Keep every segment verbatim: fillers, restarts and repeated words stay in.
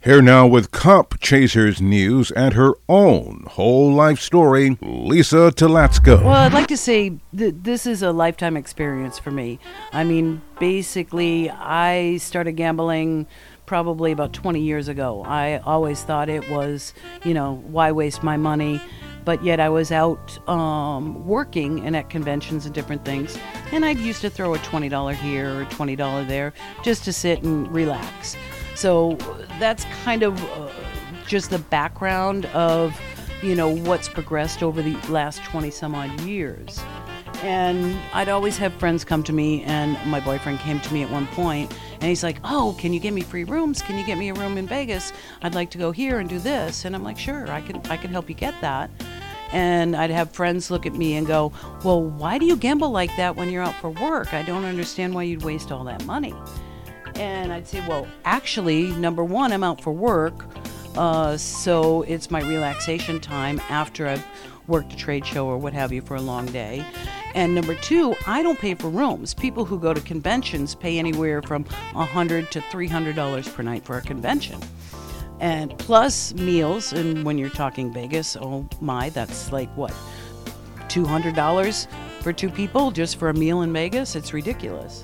Here now with Comp Chasers news and her own whole life story, Lisa Talatska. Well, I'd like to say th- this is a lifetime experience for me. I mean, basically, I started gambling probably about twenty years ago. I always thought it was, you know, why waste my money? But yet I was out um, working and at conventions and different things, and I used to throw a twenty dollars here or twenty dollars there just to sit and relax. So that's kind of uh, just the background of, you know, what's progressed over the last twenty some odd years. And I'd always have friends come to me, and my boyfriend came to me at one point, and he's like, oh, can you get me free rooms? Can you get me a room in Vegas? I'd like to go here and do this. And I'm like, sure, I can, I can help you get that. And I'd have friends look at me and go, well, why do you gamble like that when you're out for work? I don't understand why you'd waste all that money. And I'd say, well, actually, number one, I'm out for work, uh, so it's my relaxation time after I've worked a trade show or what have you for a long day. And number two, I don't pay for rooms. People who go to conventions pay anywhere from one hundred dollars to three hundred dollars per night for a convention. And plus meals, and when you're talking Vegas, oh my, that's like what, two hundred dollars for two people just for a meal in Vegas? It's ridiculous.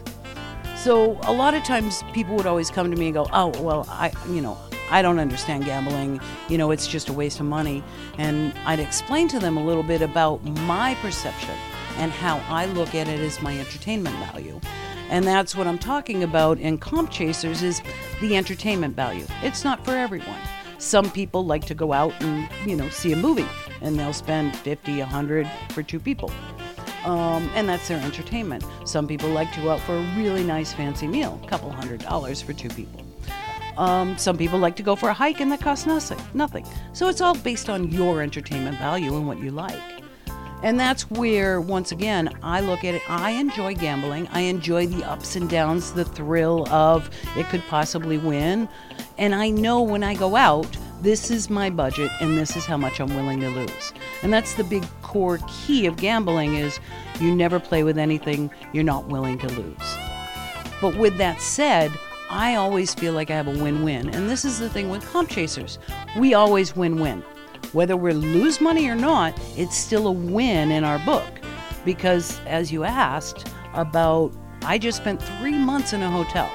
So a lot of times people would always come to me and go, oh, well, I, you know, I don't understand gambling. You know, it's just a waste of money. And I'd explain to them a little bit about my perception and how I look at it as my entertainment value. And that's what I'm talking about in Comp Chasers is the entertainment value. It's not for everyone. Some people like to go out and, you know, see a movie, and they'll spend fifty, one hundred for two people. Um, and that's their entertainment. Some people like to go out for a really nice fancy meal, a couple hundred dollars for two people. Um, some people like to go for a hike, and that costs nothing. Nothing. So it's all based on your entertainment value and what you like. And that's where, once again, I look at it. I enjoy gambling. I enjoy the ups and downs, the thrill of it could possibly win. And I know when I go out, this is my budget and this is how much I'm willing to lose. And that's the big core key of gambling is you never play with anything you're not willing to lose. But with that said, I always feel like I have a win-win. And this is the thing with Comp Chasers. We always win-win. Whether we lose money or not, it's still a win in our book. Because as you asked about, I just spent three months in a hotel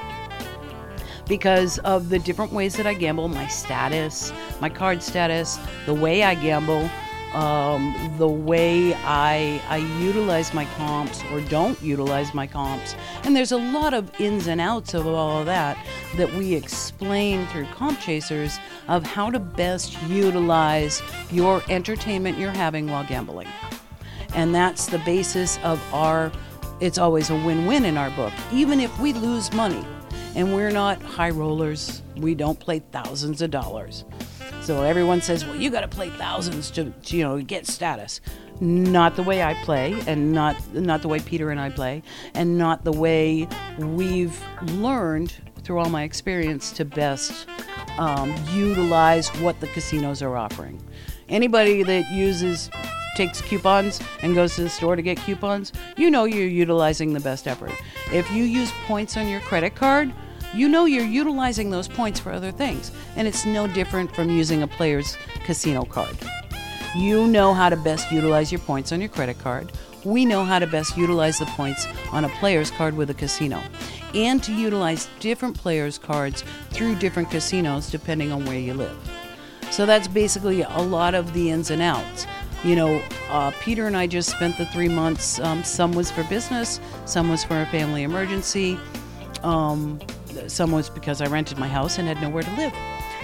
because of the different ways that I gamble, my status, my card status, the way I gamble, um, the way I, I utilize my comps or don't utilize my comps. And there's a lot of ins and outs of all of that that we explain through Comp Chasers of how to best utilize your entertainment you're having while gambling. And that's the basis of our, it's always a win-win in our book. Even if we lose money and we're not high rollers, we don't play thousands of dollars. So everyone says, well, you got to play thousands to, to, you know, get status. Not the way I play, and not not the way Peter and I play, and not the way we've learned through all my experience to best um, utilize what the casinos are offering. Anybody that uses, takes coupons and goes to the store to get coupons, you know you're utilizing the best effort. If you use points on your credit card, you know you're utilizing those points for other things. And it's no different from using a player's casino card. You know how to best utilize your points on your credit card. We know how to best utilize the points on a player's card with a casino. And to utilize different players' cards through different casinos depending on where you live. So that's basically a lot of the ins and outs. You know, uh, Peter and I just spent the three months. Um, some was for business, some was for a family emergency. Um, some was because I rented my house and had nowhere to live.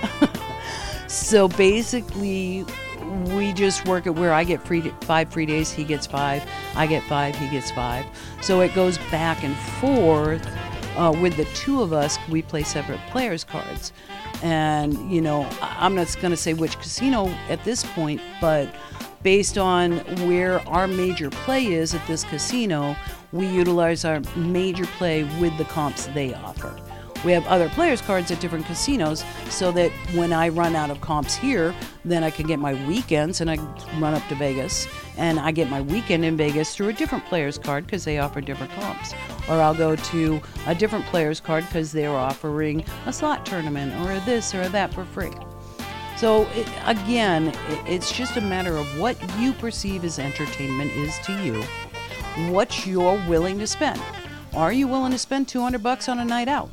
So basically, we just work at where I get free five free days, he gets five, I get five, he gets five. So it goes back and forth. Uh, with the two of us, we play separate players' cards. And, you know, I'm not going to say which casino at this point, but based on where our major play is at this casino, we utilize our major play with the comps they offer. We have other players' cards at different casinos so that when I run out of comps here, then I can get my weekends and I run up to Vegas and I get my weekend in Vegas through a different player's card because they offer different comps. or I'll go to a different player's card because they're offering a slot tournament or this or that for free. So it, again, it, it's just a matter of what you perceive as entertainment is to you, what you're willing to spend. Are you willing to spend two hundred bucks on a night out?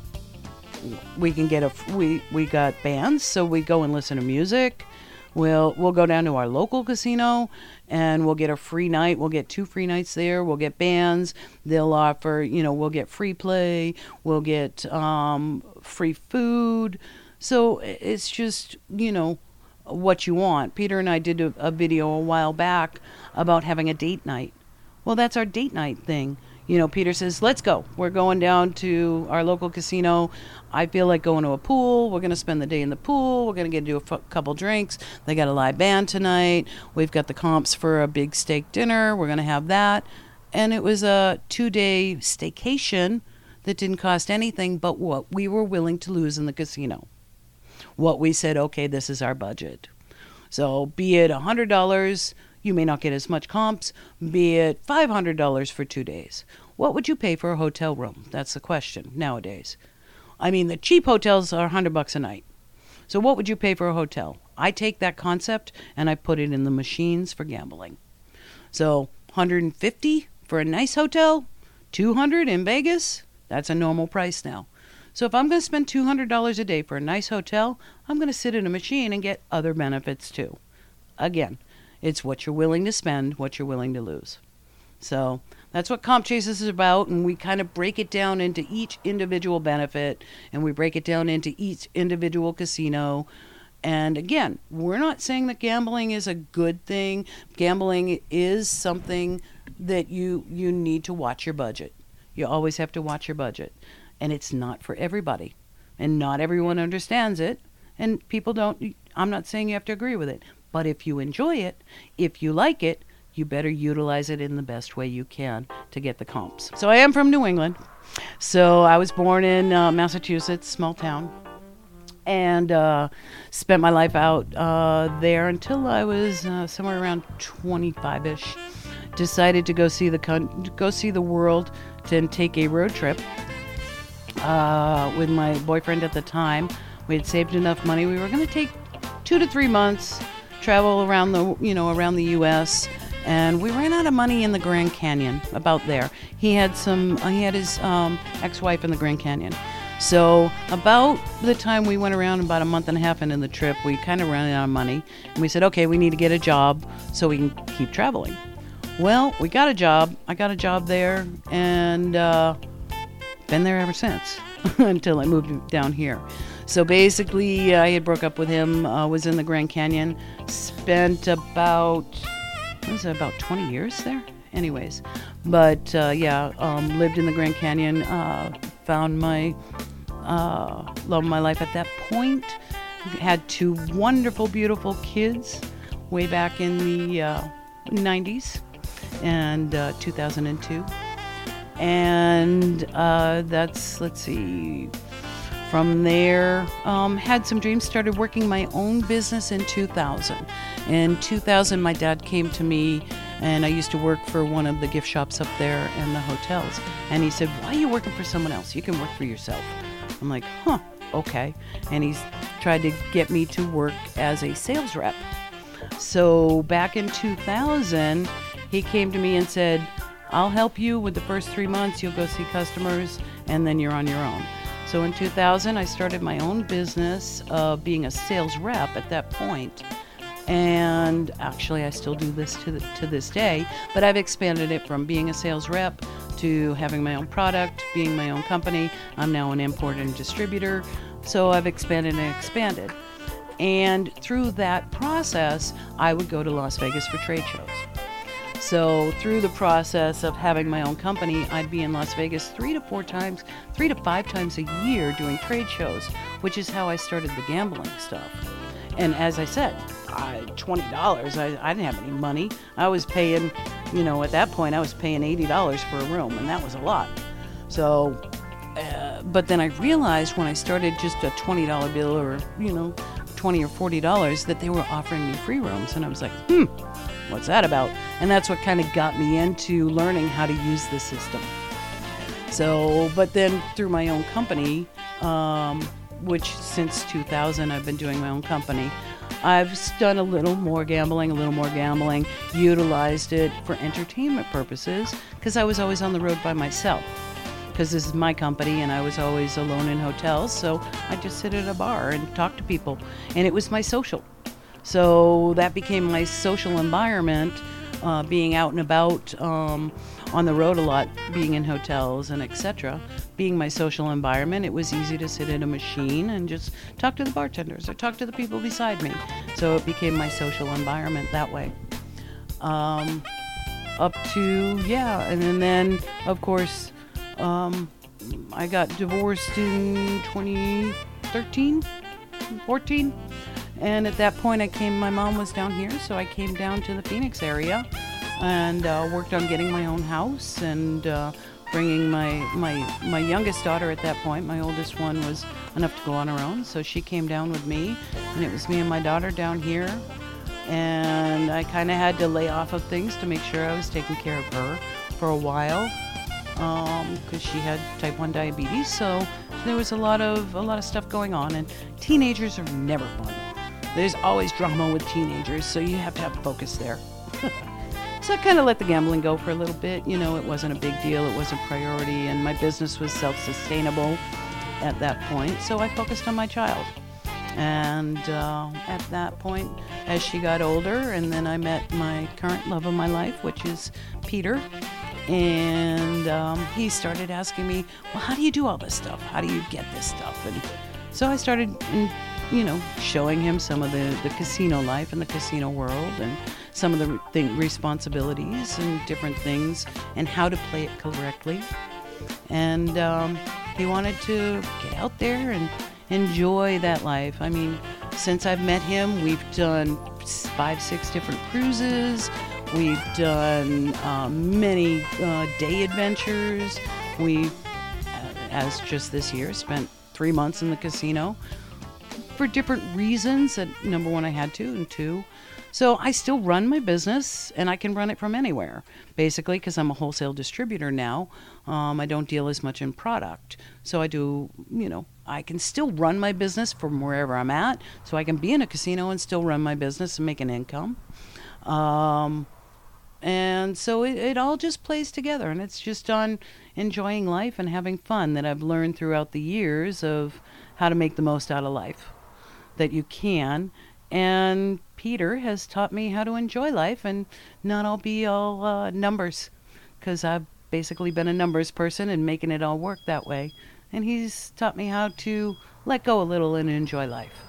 We can get a we we got bands, so we go and listen to music. We'll we'll go down to our local casino and we'll get a free night. We'll get two free nights there. We'll get bands. They'll offer, you know, we'll get free play. We'll get um, free food. So it's just, you know, what you want. Peter and I did a, a video a while back about having a date night. Well, that's our date night thing. You know, Peter says, let's go. We're going down to our local casino. I feel like going to a pool. We're going to spend the day in the pool. We're going to get to do a f- couple drinks. They got a live band tonight. We've got the comps for a big steak dinner. We're going to have that. And it was a two-day staycation that didn't cost anything but what we were willing to lose in the casino. What we said, okay, this is our budget. So be it one hundred dollars, you may not get as much comps, be it five hundred dollars for two days. What would you pay for a hotel room? That's the question nowadays. I mean, the cheap hotels are one hundred bucks a night. So what would you pay for a hotel? I take that concept and I put it in the machines for gambling. So one hundred fifty for a nice hotel, two hundred in Vegas, that's a normal price now. So if I'm going to spend two hundred dollars a day for a nice hotel, I'm going to sit in a machine and get other benefits too. Again, it's what you're willing to spend, what you're willing to lose. So that's what Comp Chasers is about, and we kind of break it down into each individual benefit, and we break it down into each individual casino. And again, we're not saying that gambling is a good thing. Gambling is something that you you need to watch your budget. You always have to watch your budget. And it's not for everybody. And not everyone understands it. And people don't, I'm not saying you have to agree with it. But if you enjoy it, if you like it, you better utilize it in the best way you can to get the comps. So I am from New England. So I was born in uh, Massachusetts, small town. And uh, spent my life out uh, there until I was uh, somewhere around twenty-five-ish. Decided to go see the con- go see the world and take a road trip. Uh, with my boyfriend at the time. We had saved enough money. We were going to take two to three months, travel around the, you know, around the U S, and we ran out of money in the Grand Canyon, about there. He had some, uh, he had his um, ex-wife in the Grand Canyon. So about the time we went around, about a month and a half into the trip, we kind of ran out of money, and we said, okay, we need to get a job so we can keep traveling. Well, we got a job. I got a job there, and uh, been there ever since until I moved down here. So basically, I had broke up with him, uh, was in the Grand Canyon, spent about, what was it, about twenty years there? Anyways, but uh, yeah, um, lived in the Grand Canyon, uh, found my uh, love of my life at that point, had two wonderful, beautiful kids way back in the uh, nineties and uh, two thousand two. And uh, that's, let's see, from there, um, had some dreams, started working my own business in two thousand. In two thousand, my dad came to me, and I used to work for one of the gift shops up there and the hotels. And he said, why are you working for someone else? You can work for yourself. I'm like, huh, okay. And he's tried to get me to work as a sales rep. So back in two thousand, he came to me and said, I'll help you with the first three months. You'll go see customers, and then you're on your own. So in two thousand, I started my own business, uh, being a sales rep at that point. And actually, I still do this to the, to this day, but I've expanded it from being a sales rep to having my own product, being my own company. I'm now an importer and distributor. So I've expanded and expanded. And through that process, I would go to Las Vegas for trade shows. So through the process of having my own company, I'd be in Las Vegas three to four times, three to five times a year doing trade shows, which is how I started the gambling stuff. And as I said, I, twenty dollars, I, I didn't have any money. I was paying, you know, at that point, I was paying eighty dollars for a room, and that was a lot. So, uh, but then I realized when I started just a twenty dollar bill or, you know, twenty or forty dollars, that they were offering me free rooms. And I was like, hmm, what's that about? And that's what kind of got me into learning how to use the system. So, but then through my own company, um, which since two thousand I've been doing my own company, I've done a little more gambling, a little more gambling, utilized it for entertainment purposes, because I was always on the road by myself. Because this is my company and I was always alone in hotels, so I just sit at a bar and talk to people. And it was my social. So that became my social environment, uh, being out and about, um, on the road a lot, being in hotels and et cetera. Being my social environment, it was easy to sit at a machine and just talk to the bartenders or talk to the people beside me. So it became my social environment that way. Um, up to, yeah, and then, then of course, um, I got divorced in twenty thirteen, fourteen. And at that point I came, my mom was down here, so I came down to the Phoenix area and uh, worked on getting my own house and uh, bringing my, my my youngest daughter at that point. My oldest one was enough to go on her own, so she came down with me, and it was me and my daughter down here. And I kind of had to lay off of things to make sure I was taking care of her for a while, because um, she had type one diabetes. So there was a lot of a lot of stuff going on, and teenagers are never fun. There's always drama with teenagers, so you have to have focus there. So I kind of let the gambling go for a little bit. You know, it wasn't a big deal. It wasn't a priority. And my business was self-sustainable at that point. So I focused on my child. And uh, at that point, as she got older, and then I met my current love of my life, which is Peter. And um, he started asking me, well, how do you do all this stuff? How do you get this stuff? And so I started, you know, showing him some of the, the casino life and the casino world, and some of the thing, responsibilities and different things, and how to play it correctly. And um, he wanted to get out there and enjoy that life. I mean, since I've met him, we've done five, six different cruises. We've done uh, many uh, day adventures. We, as just this year, spent three months in the casino for different reasons. That, number one, I had to, and two, so I still run my business, and I can run it from anywhere, basically, because I'm a wholesale distributor now. Um, I don't deal as much in product. So I do, you know, I can still run my business from wherever I'm at. So I can be in a casino and still run my business and make an income. Um, and so it, it all just plays together. And it's just on enjoying life and having fun that I've learned throughout the years of how to make the most out of life that you can. And Peter has taught me how to enjoy life and not all be all uh, numbers, because I've basically been a numbers person and making it all work that way. And he's taught me how to let go a little and enjoy life.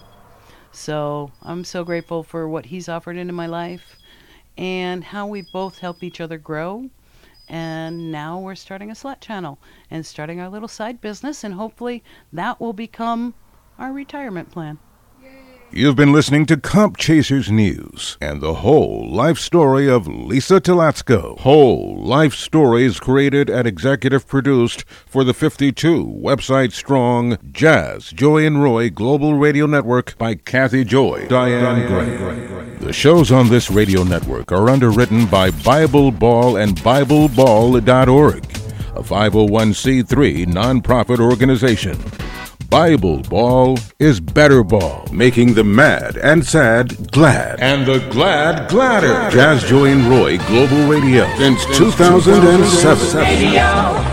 So I'm so grateful for what he's offered into my life and how we both help each other grow. And now we're starting a Slut channel and starting our little side business, and hopefully that will become our retirement plan. You've been listening to Comp Chasers News and the whole life story of Lisa Telatsko. Whole life stories created and executive produced for the fifty-two website strong Jazz, Joy and Roy Global Radio Network by Kathy Joy, Diane Gray. The shows on this radio network are underwritten by Bible Ball and Bible Ball dot org, a five oh one c three nonprofit organization. Bible Ball is better ball, making the mad and sad glad, and the glad gladder. Jazz, Joy and Roy Global Radio since two thousand seven.